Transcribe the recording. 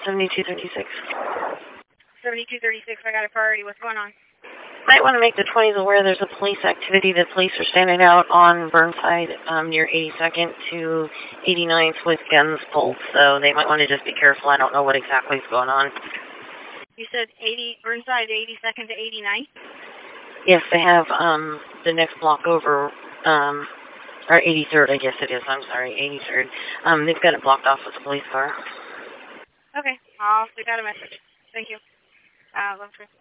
7236. 7236, I got a priority. What's going on? Might want to make the 20s aware there's a police activity. The police are standing out on Burnside near 82nd to 89th with guns pulled, so they might want to just be careful. I don't know what exactly is going on. You said Burnside 82nd to 89th? Yes, they have the next block over, or 83rd, I guess it is. I'm sorry, 83rd. They've got it blocked off with a police car. Okay, we got a message. Thank you.